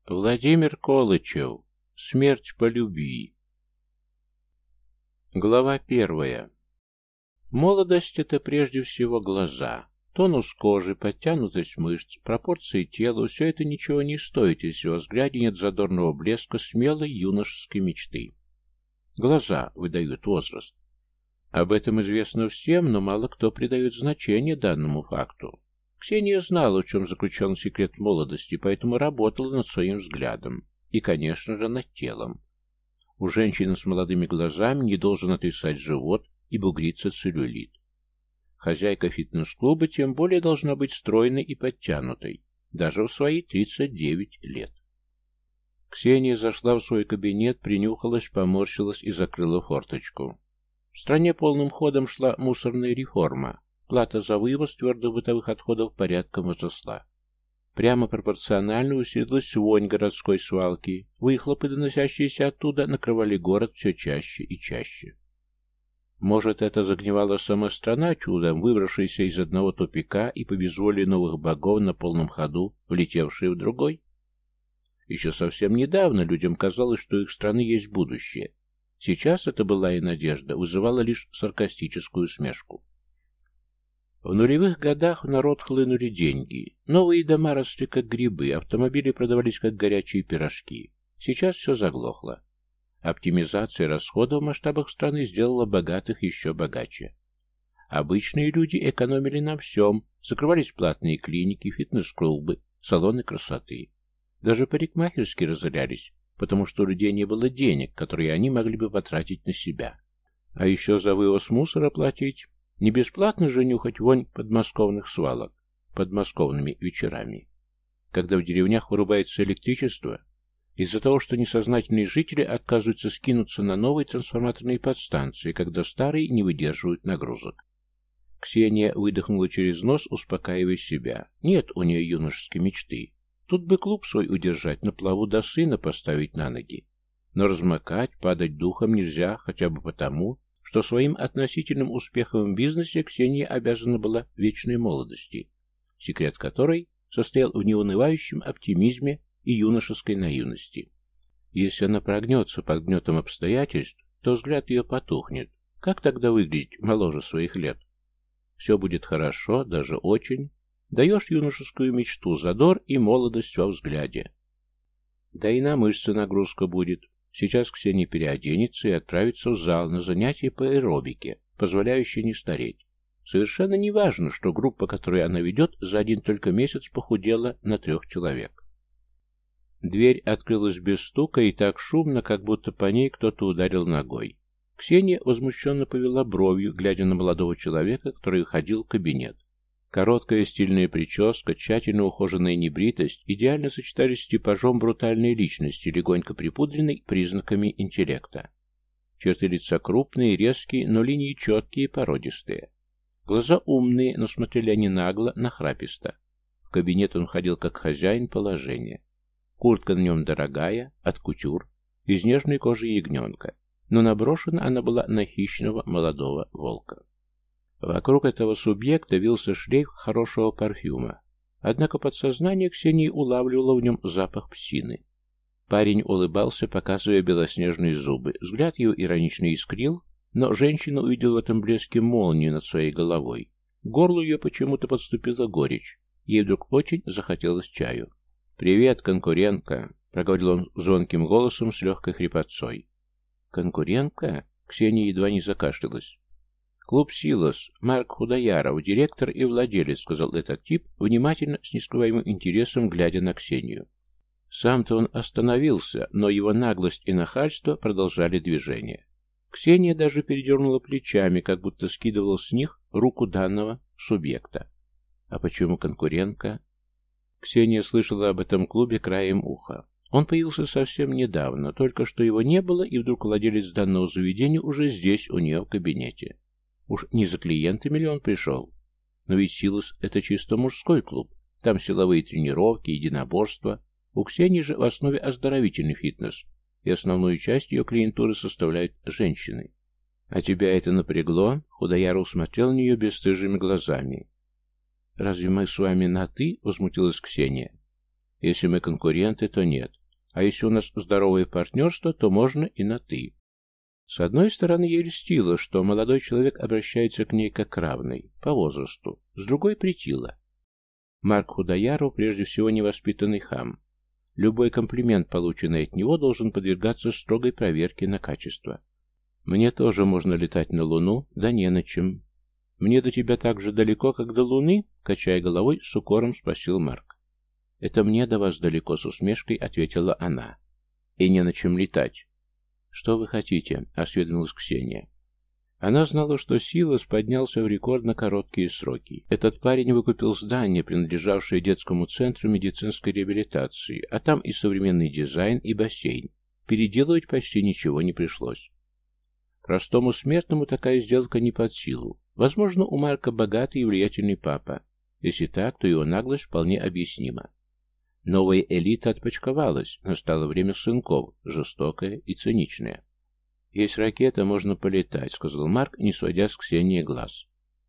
Владимир Колычев. Смерть по любви. Глава 1. Молодость — это прежде всего глаза. Тонус кожи, подтянутость мышц, пропорции тела — все это ничего не стоит, если во взгляде нет задорного блеска смелой юношеской мечты. Глаза выдают возраст. Об этом известно всем, но мало кто придает значение данному факту. Ксения знала, в чем заключен секрет молодости, поэтому работала над своим взглядом и, конечно же, над телом. У женщины с молодыми глазами не должен отвисать живот и бугриться целлюлит. Хозяйка фитнес-клуба тем более должна быть стройной и подтянутой, даже в свои 39 лет. Ксения зашла в свой кабинет, принюхалась, поморщилась и закрыла форточку. В стране полным ходом шла мусорная реформа. Плата за вывоз твердых бытовых отходов порядком возросла. Прямо пропорционально усилилась вонь городской свалки. Выхлопы, доносящиеся оттуда, накрывали город все чаще и чаще. Может, это загнивала сама страна, чудом выбравшаяся из одного тупика и по безволию новых богов на полном ходу, влетевшая в другой? Еще совсем недавно людям казалось, что их страны есть будущее. Сейчас это была и надежда, вызывала лишь саркастическую усмешку. В нулевых годах в народ хлынули деньги. Новые дома росли как грибы, автомобили продавались как горячие пирожки. Сейчас все заглохло. Оптимизация расходов в масштабах страны сделала богатых еще богаче. Обычные люди экономили на всем, закрывались платные клиники, фитнес-клубы, салоны красоты. Даже парикмахерские разорялись, потому что у людей не было денег, которые они могли бы потратить на себя. А еще за вывоз мусора платить. Не бесплатно же нюхать вонь подмосковных свалок подмосковными вечерами. Когда в деревнях вырубается электричество, из-за того, что несознательные жители отказываются скинуться на новые трансформаторные подстанции, когда старые не выдерживают нагрузок. Ксения выдохнула через нос, успокаивая себя. Нет у нее юношеской мечты. Тут бы клуб свой удержать, на плаву до сына поставить на ноги. Но размокать, падать духом нельзя, хотя бы потому, что своим относительным успехом в бизнесе Ксения обязана была вечной молодости, секрет которой состоял в неунывающем оптимизме и юношеской наивности. Если она прогнется под гнетом обстоятельств, то взгляд ее потухнет. Как тогда выглядеть моложе своих лет? Все будет хорошо, даже очень. Даешь юношескую мечту, задор и молодость во взгляде. Да и на мышцы нагрузка будет. Сейчас Ксения переоденется и отправится в зал на занятия по аэробике, позволяющие не стареть. Совершенно не важно, что группа, которую она ведет, за один только месяц похудела на 3 человек. Дверь открылась без стука и так шумно, как будто по ней кто-то ударил ногой. Ксения возмущенно повела бровью, глядя на молодого человека, который входил в кабинет. Короткая стильная прическа, тщательно ухоженная небритость идеально сочетались с типажом брутальной личности, легонько припудренной признаками интеллекта. Черты лица крупные, резкие, но линии четкие и породистые. Глаза умные, но смотрели они нагло, нахраписто. В кабинет он входил как хозяин положения. Куртка на нем дорогая, от кутюр, из нежной кожи ягненка, но наброшена она была на хищного молодого волка. Вокруг этого субъекта вился шлейф хорошего парфюма. Однако подсознание Ксении улавливало в нем запах псины. Парень улыбался, показывая белоснежные зубы. Взгляд его иронично искрил, но женщина увидела в этом блеске молнию над своей головой. К горлу ее почему-то подступила горечь. Ей вдруг очень захотелось чаю. «Привет, конкурентка!» — проговорил он звонким голосом с легкой хрипотцой. «Конкурентка?» — Ксения едва не закашлялась. «Клуб «Силос», Марк Худояров, директор и владелец», — сказал этот тип, внимательно, с нескрываемым интересом, глядя на Ксению. Сам-то он остановился, но его наглость и нахальство продолжали движение. Ксения даже передернула плечами, как будто скидывала с них руку данного субъекта. А почему конкурентка? Ксения слышала об этом клубе краем уха. Он появился совсем недавно, только что его не было, и вдруг владелец данного заведения уже здесь, у нее в кабинете. Уж не за клиентами ли он пришел? Но ведь «Силос» — это чисто мужской клуб. Там силовые тренировки, единоборства. У Ксении же в основе оздоровительный фитнес, и основную часть ее клиентуры составляют женщины. «А тебя это напрягло?» — Худояров смотрел на нее бесстыжими глазами. «Разве мы с вами на «ты»?» — возмутилась Ксения. Если мы конкуренты, то нет. А если у нас здоровое партнерство, то можно и на «ты». С одной стороны, ей льстило, что молодой человек обращается к ней как к равной, по возрасту, с другой претило. Марк Худояров прежде всего невоспитанный хам. Любой комплимент, полученный от него, должен подвергаться строгой проверке на качество. «Мне тоже можно летать на Луну, да не на чем». «Мне до тебя так же далеко, как до Луны?» — качая головой, с укором спросил Марк. «Это мне до вас далеко», — с усмешкой ответила она. «И не на чем летать». «Что вы хотите?» — осведомилась Ксения. Она знала, что Силас поднялся в рекордно короткие сроки. Этот парень выкупил здание, принадлежавшее детскому центру медицинской реабилитации, а там и современный дизайн, и бассейн. Переделывать почти ничего не пришлось. Простому смертному такая сделка не под силу. Возможно, у Марка богатый и влиятельный папа. Если так, то его наглость вполне объяснима. Новая элита отпочковалась, настало время сынков, жестокое и циничное. «Есть ракета, можно полетать», — сказал Марк, не сводя с Ксении глаз.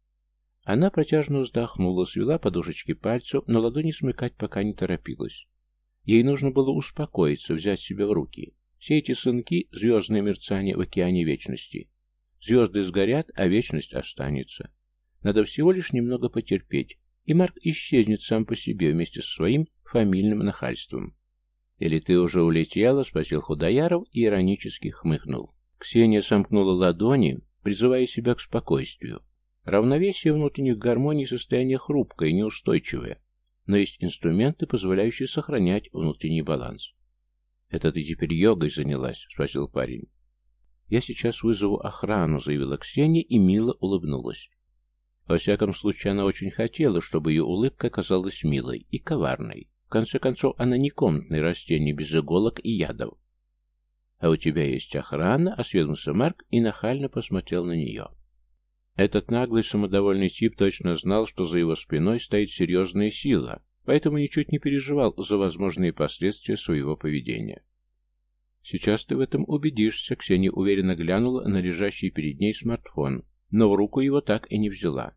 Она протяжно вздохнула, свела подушечки пальцев, но ладони смыкать пока не торопилась. Ей нужно было успокоиться, взять себя в руки. Все эти сынки — звездное мерцание в океане вечности. Звезды сгорят, а вечность останется. Надо всего лишь немного потерпеть, и Марк исчезнет сам по себе вместе со своим фамильным нахальством. «Или ты уже улетела?» — спросил Худояров и иронически хмыкнул. Ксения сомкнула ладони, призывая себя к спокойствию. Равновесие внутренних гармоний — состояние хрупкое и неустойчивое, но есть инструменты, позволяющие сохранять внутренний баланс. «Это ты теперь йогой занялась?» — спросил парень. «Я сейчас вызову охрану», — заявила Ксения и мило улыбнулась. Во всяком случае, она очень хотела, чтобы ее улыбка казалась милой и коварной. В конце концов, она не комнатное растение без иголок и ядов. «А у тебя есть охрана?» — осведомился Марк и нахально посмотрел на нее. Этот наглый, самодовольный тип точно знал, что за его спиной стоит серьезная сила, поэтому ничуть не переживал за возможные последствия своего поведения. «Сейчас ты в этом убедишься», — Ксения уверенно глянула на лежащий перед ней смартфон, но в руку его так и не взяла.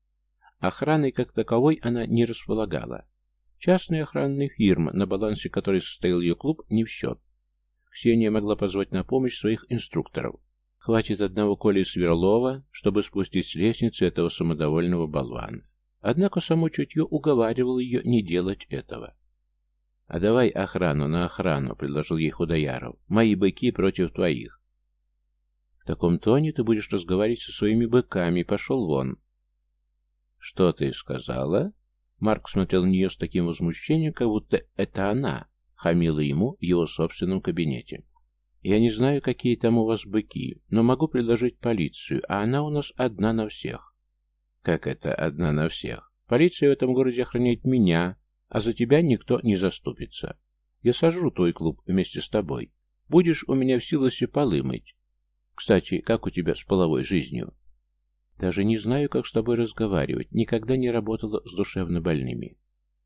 Охраной как таковой она не располагала. Частная охранная фирма, на балансе которой состоял ее клуб, не в счет. Ксения могла позвать на помощь своих инструкторов. Хватит одного Коли Сверлова, чтобы спустить с лестницы этого самодовольного болвана. Однако само чутье уговаривало ее не делать этого. «А давай охрану на охрану», — предложил ей Худояров. «Мои быки против твоих». «В таком тоне ты будешь разговаривать со своими быками. Пошел вон». «Что ты сказала?» Марк смотрел на нее с таким возмущением, как будто это она хамила ему в его собственном кабинете. «Я не знаю, какие там у вас быки, но могу предложить полицию, а она у нас одна на всех». «Как это одна на всех? Полиция в этом городе охраняет меня, а за тебя никто не заступится. Я сожру твой клуб вместе с тобой. Будешь у меня в Силосе полы мыть. Кстати, как у тебя с половой жизнью?» «Даже не знаю, как с тобой разговаривать. Никогда не работала с душевнобольными».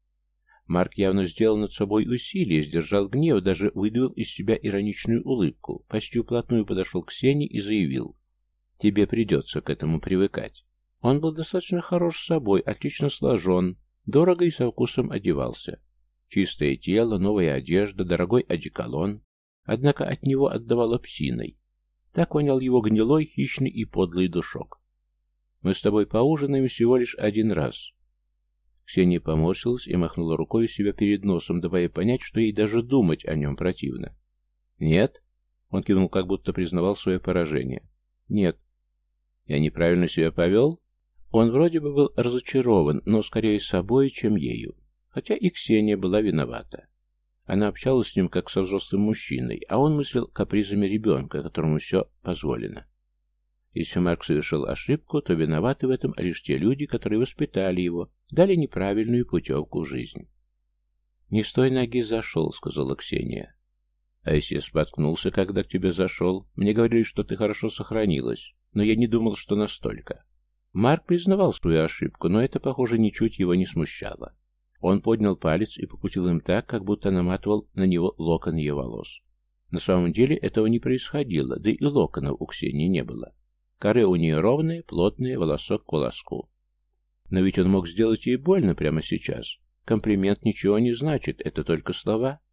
Марк явно сделал над собой усилие, сдержал гнев, даже выдавил из себя ироничную улыбку, почти вплотную подошел к Ксении и заявил: «Тебе придется к этому привыкать». Он был достаточно хорош с собой, отлично сложен, дорого и со вкусом одевался. Чистое тело, новая одежда, дорогой одеколон. Однако от него отдавало псиной. Так вонял его гнилой, хищный и подлый душок. «Мы с тобой поужинаем всего лишь один раз». Ксения поморщилась и махнула рукой у себя перед носом, давая понять, что ей даже думать о нем противно. «Нет?» — он кивнул, как будто признавал свое поражение. «Нет». «Я неправильно себя повел?» Он вроде бы был разочарован, но скорее собой, чем ею. Хотя и Ксения была виновата. Она общалась с ним как со взрослым мужчиной, а он мыслил капризами ребенка, которому все позволено. Если Марк совершил ошибку, то виноваты в этом лишь те люди, которые воспитали его, дали неправильную путевку в жизнь. «Не с той ноги зашел», — сказала Ксения. «А если я споткнулся, когда к тебе зашел? Мне говорили, что ты хорошо сохранилась, но я не думал, что настолько». Марк признавал свою ошибку, но это, похоже, ничуть его не смущало. Он поднял палец и покрутил им так, как будто наматывал на него локон ее волос. На самом деле этого не происходило, да и локонов у Ксении не было. Коры у нее ровные, плотные, волосок к волоску. Но ведь он мог сделать ей больно прямо сейчас. Комплимент ничего не значит, это только слова.